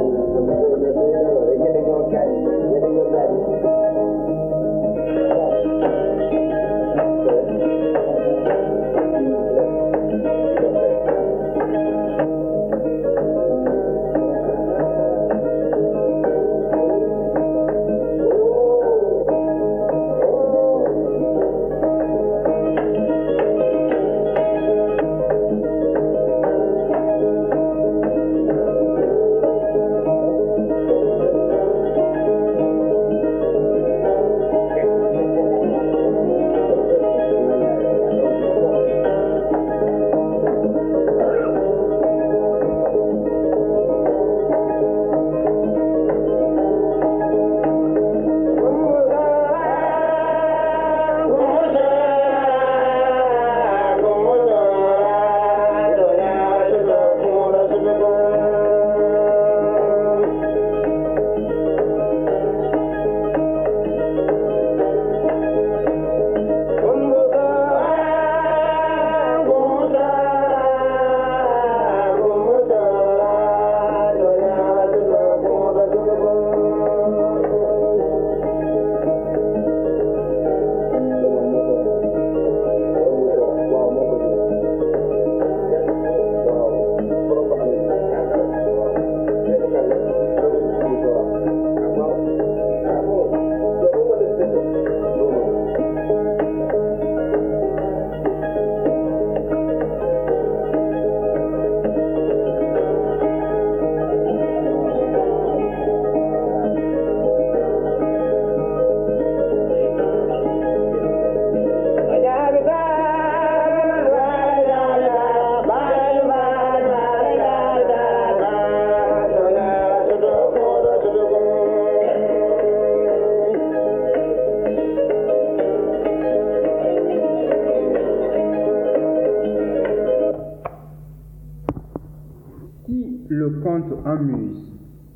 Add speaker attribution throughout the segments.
Speaker 1: Le conte amuse,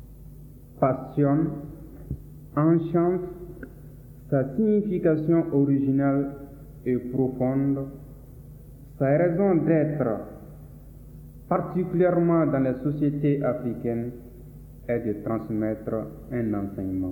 Speaker 1: passionne, enchante, sa signification originale et profonde, sa raison d'être, particulièrement dans les sociétés africaines, est de transmettre un enseignement.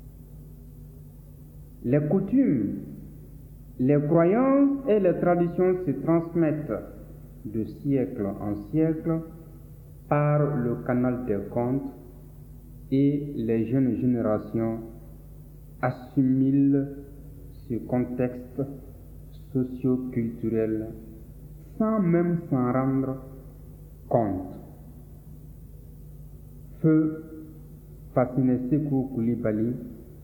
Speaker 1: Les coutumes, les croyances et les traditions se transmettent de siècle en siècle par le canal des contes et les jeunes générations assimilent ce contexte socio-culturel sans même s'en rendre compte. Feu Fassine Sékou Coulibaly,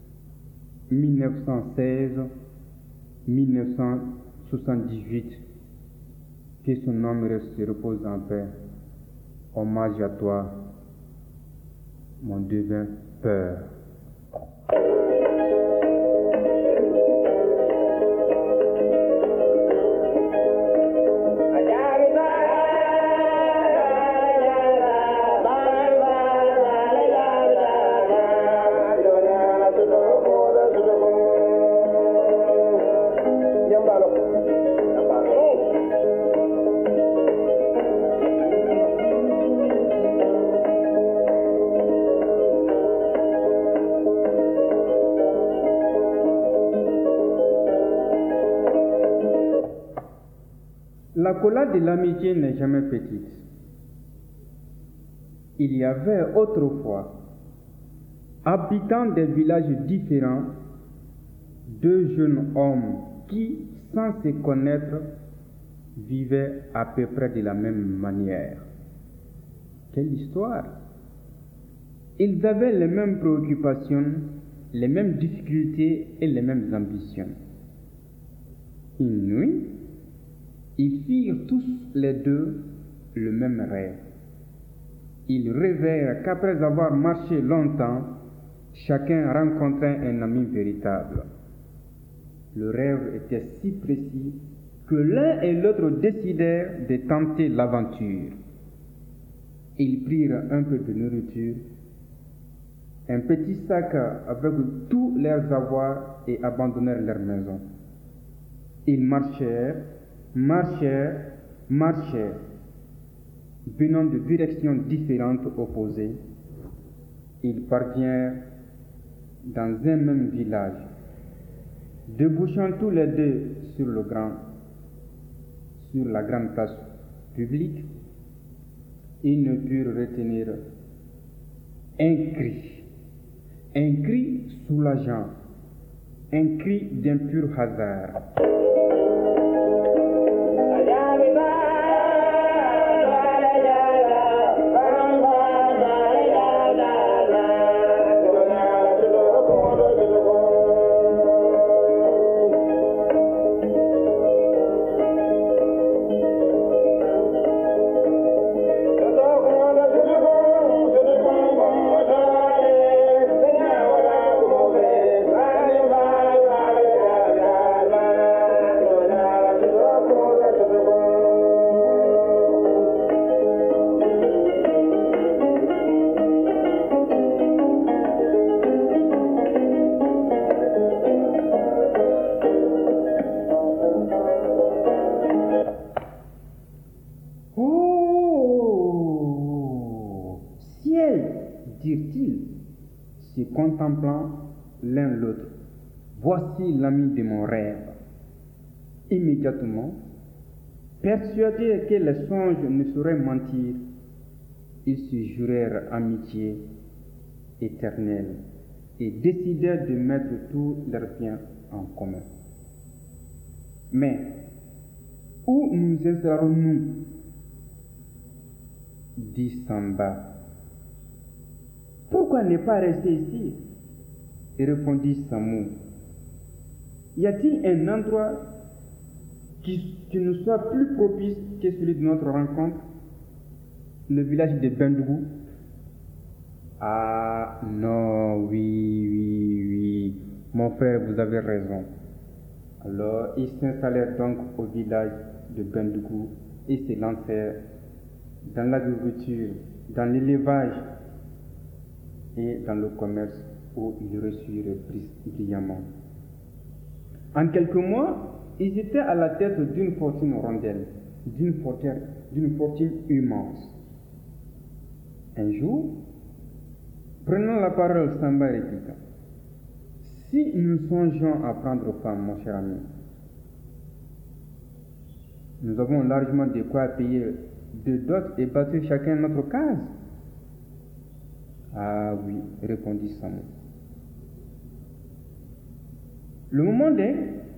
Speaker 1: 1916-1978, que son âme se repose en paix. Hommage à toi, mon divin Père. L'accolade de l'amitié n'est jamais petite. Il y avait autrefois, habitant des villages différents, deux jeunes hommes qui, sans se connaître, vivaient à peu près de la même manière. Quelle histoire! Ils avaient les mêmes préoccupations, les mêmes difficultés et les mêmes ambitions. Une nuit, ils firent tous les deux le même rêve. Ils rêvèrent qu'après avoir marché longtemps, chacun rencontrait un ami véritable. Le rêve était si précis que l'un et l'autre décidèrent de tenter l'aventure. Ils prirent un peu de nourriture, un petit sac avec tous leurs avoirs et abandonnèrent leur maison. Ils marchèrent, venant de directions différentes opposées, Ils parvinrent dans un même village. Débouchant tous les deux sur la grande place publique, ils ne purent retenir un cri soulageant, un cri d'un pur hasard. Dirent-ils, se contemplant l'un l'autre, voici l'ami de mon rêve. Immédiatement, persuadés que les songes ne sauraient mentir, ils se jurèrent amitié éternelle et décidèrent de mettre tous leurs biens en commun. Mais où nous installerons-nous? Dit Samba. Pourquoi ne pas rester ici? Et répondit Samou. Y a-t-il un endroit qui nous soit plus propice que celui de notre rencontre? Le village de Bendougou? Ah non, oui, mon frère, vous avez raison. Alors, ils s'installèrent donc au village de Bendougou et se lancèrent dans l'agriculture, dans l'élevage et dans le commerce où ils réussirent brillamment. En quelques mois, ils étaient à la tête d'une fortune rondelle, d'une fortune immense. Un jour, prenant la parole, Samba répliqua: si nous songeons à prendre femme, mon cher ami, nous avons largement de quoi payer de dot et bâtir chacun notre case. Ah oui, répondit Samou. Le moment est,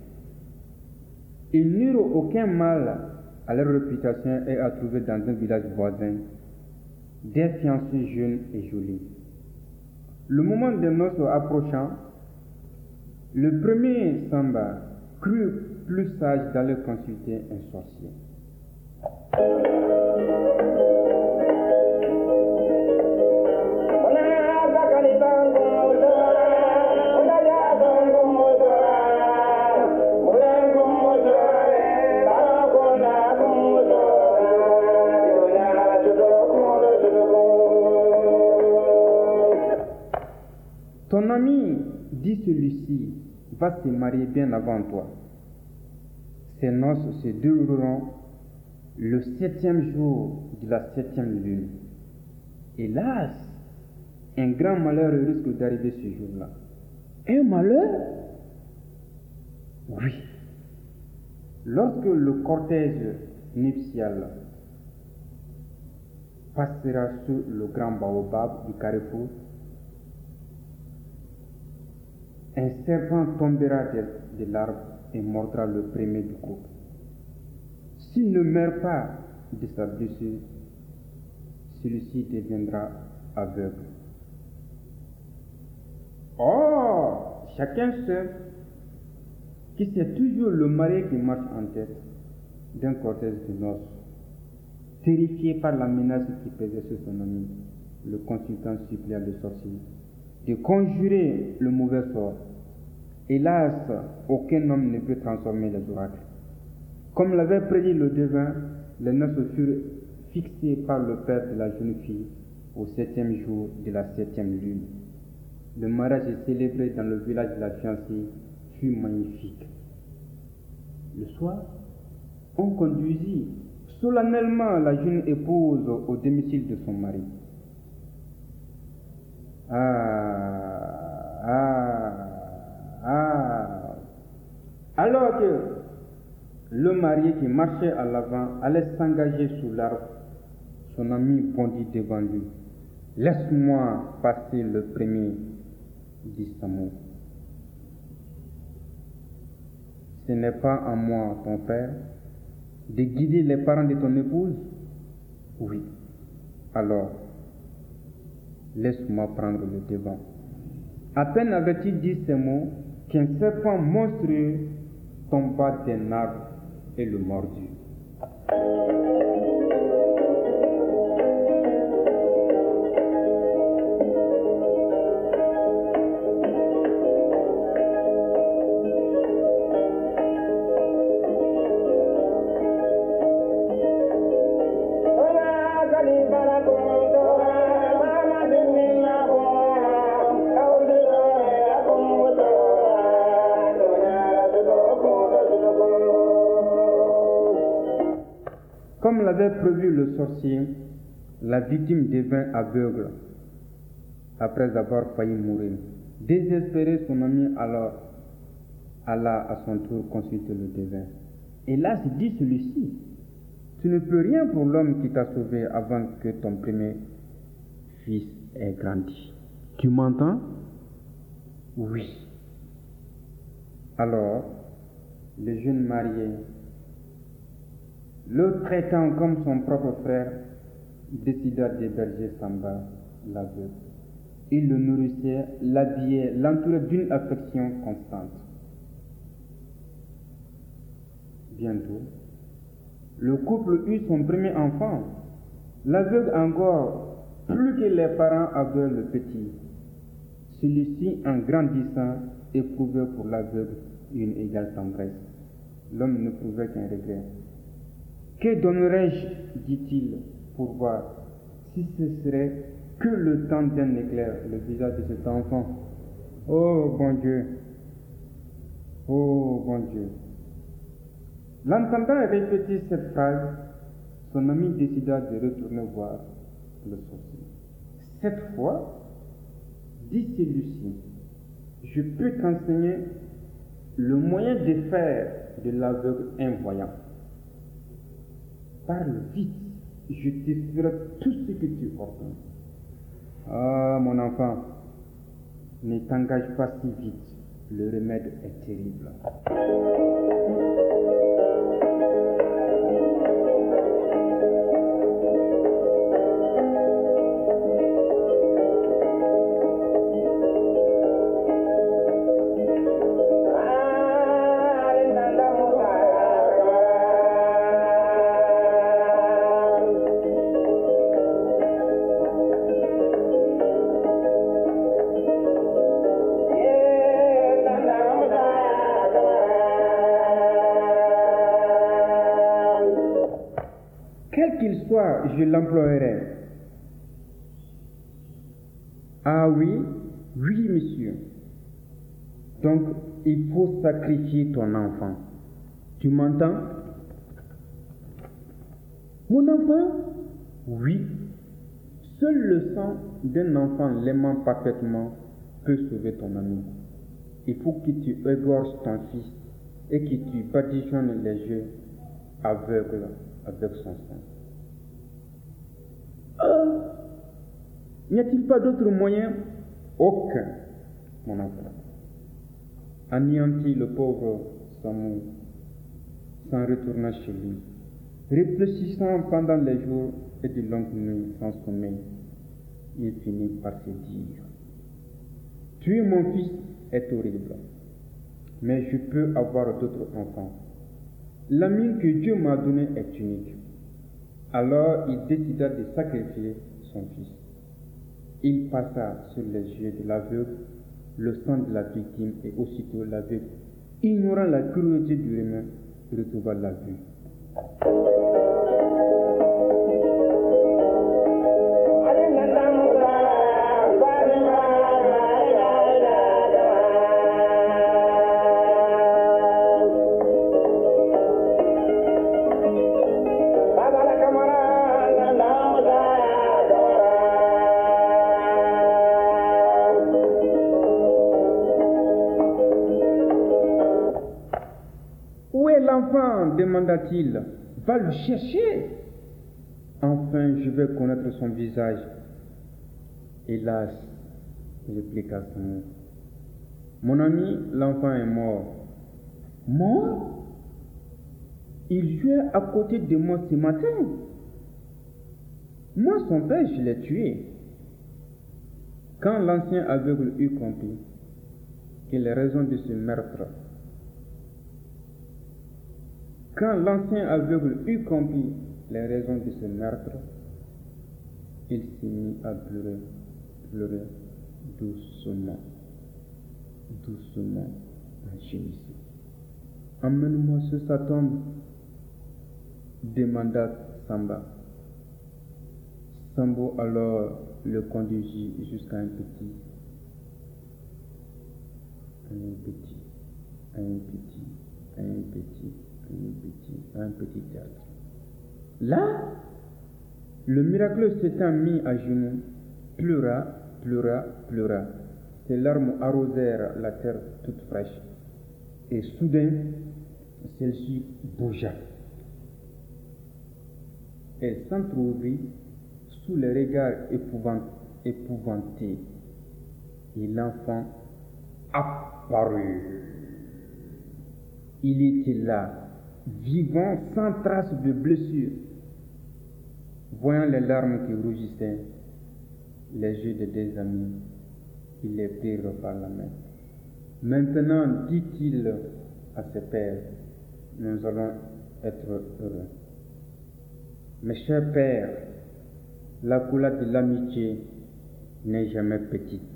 Speaker 1: ils n'eurent aucun mal à leur réputation et à trouver dans un village voisin des fiancées jeunes et jolies. Le moment des noces approchant, le premier Samba crut plus sage d'aller consulter un sorcier. Ton ami, dit celui-ci, va se marier bien avant toi. Ces noces se dérouleront le 7e jour de la 7e lune. Hélas, un grand malheur risque d'arriver ce jour-là. Un malheur? Oui. Lorsque le cortège nuptial passera sur le grand baobab du carrefour, un serpent tombera de l'arbre et mordra le premier du groupe. S'il ne meurt pas de sa blessure, celui-ci deviendra aveugle. Or, chacun sait que c'est toujours le marié qui marche en tête d'un cortège de noces. Terrifié par la menace qui pesait sur son ami, le consultant supplia le sorcier de conjurer le mauvais sort. Hélas, aucun homme ne peut transformer les oracles. Comme l'avait prédit le devin, les noces furent fixées par le père de la jeune fille au 7e jour de la 7e lune. Le mariage célébré dans le village de la fiancée fut magnifique. Le soir, on conduisit solennellement la jeune épouse au domicile de son mari. Alors que le marié qui marchait à l'avant allait s'engager sous l'arbre, son ami bondit devant lui. « Laisse-moi passer le premier, dit Samuel. Ce n'est pas à moi, ton frère, de guider les parents de ton épouse? Oui. Alors, laisse-moi prendre le devant. » À peine avait-il dit ces mots qu'un serpent monstrueux tomba d'un arbre et le mordit. Comme l'avait prévu le sorcier, la victime devint aveugle après avoir failli mourir. Désespéré, son ami alors alla à son tour consulter le devin. Hélas, dit celui-ci, tu ne peux rien pour l'homme qui t'a sauvé avant que ton premier fils ait grandi. Tu m'entends? Oui. Alors, le jeune marié, le traitant comme son propre frère, décida d'héberger Samba, l'aveugle. Il le nourrissait, l'habillait, l'entourait d'une affection constante. Bientôt, le couple eut son premier enfant. L'aveugle encore, plus que les parents avaient le petit. Celui-ci, en grandissant, éprouvait pour l'aveugle une égale tendresse. L'homme ne prouvait qu'un regret. Que donnerais-je, dit-il, pour voir si ce serait que le temps d'un éclair le visage de cet enfant? Oh bon Dieu! Oh bon Dieu! L'entendant répéter cette phrase, son ami décida de retourner voir le sorcier. Cette fois, dit celui-ci, je peux t'enseigner le moyen de faire de l'aveugle un voyant. Parle vite, je te ferai tout ce que tu ordonnes. Ah, mon enfant, ne t'engage pas si vite, le remède est terrible. Quel qu'il soit, je l'emploierai. Ah oui, oui, monsieur. Donc, il faut sacrifier ton enfant. Tu m'entends? Mon enfant? Oui. Seul le sang d'un enfant l'aimant parfaitement peut sauver ton ami. Il faut que tu égorges ton fils et que tu badigeonnes les yeux aveugles avec son sang. N'y a-t-il pas d'autre moyen? Aucun, mon enfant. Anéantis le pauvre Samuel, s'en retournant chez lui, réfléchissant pendant les jours et de longues nuits sans sommeil, il finit par se dire: tuer mon fils est horrible, mais je peux avoir d'autres enfants. L'ami que Dieu m'a donné est unique. Alors il décida de sacrifier son fils. Il passa sur les yeux de l'aveugle le sang de la victime et aussitôt l'aveugle, ignorant la cruauté du remède, retrouva la vue. l'enfant demanda-t-il. Va le chercher. Enfin, je vais connaître son visage. Hélas, répliqua son oncle. Mon ami, l'enfant est mort. Mort? Il jouait à côté de moi ce matin. Moi, son père, je l'ai tué. Quand l'ancien aveugle eut compris que les raisons de ce meurtre, il s'est mis à pleurer doucement, en gémissant. Emmène-moi sur sa tombe, demanda Samba. Sambo alors le conduisit jusqu'à un petit théâtre. Là, le miraculeux s'étant mis à genoux, pleura. Ses larmes arrosèrent la terre toute fraîche. Et soudain, celle-ci bougea. Elle s'entr'ouvrit sous les regards épouvantés. Et l'enfant apparut. Il était là, vivant, sans trace de blessure. Voyant les larmes qui rougissaient les yeux de deux amis, ils les prirent par la main. Maintenant, dit-il à ses pères, nous allons être heureux. Mes chers pères, la couleur de l'amitié n'est jamais petite.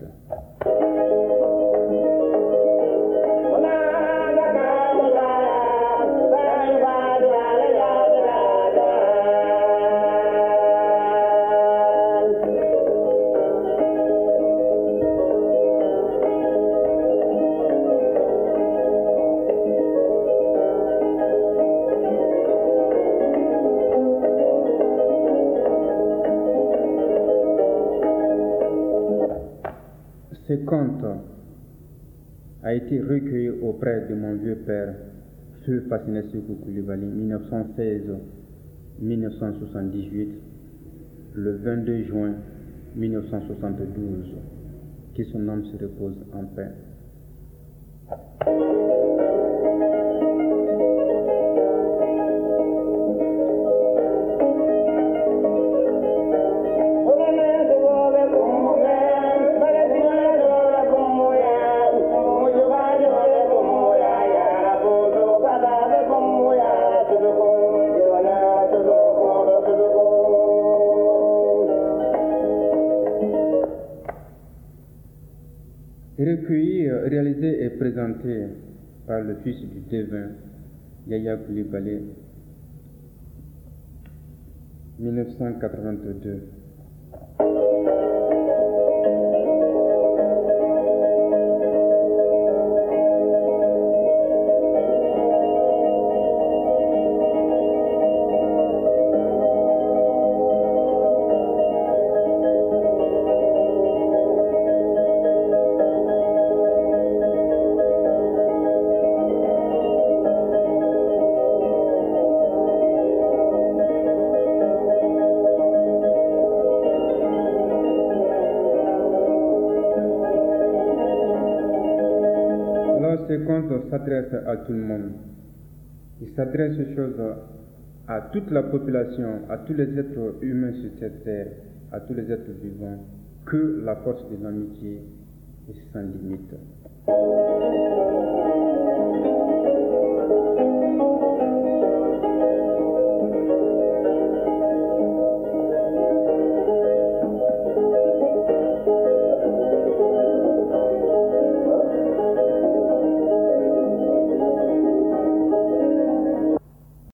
Speaker 1: Ce conte a été recueilli auprès de mon vieux père, Feu Fasciné Sékou Coulibaly, 1916-1978, le 22 juin 1972. Que son âme se repose en paix. Recueilli, réalisé et présenté par le fils du défunt, Yaya Coulibaly, 1982. Ce conte s'adresse à tout le monde. Il s'adresse à toute la population, à tous les êtres humains sur cette terre, à tous les êtres vivants, que la force de l'amitié est sans limite.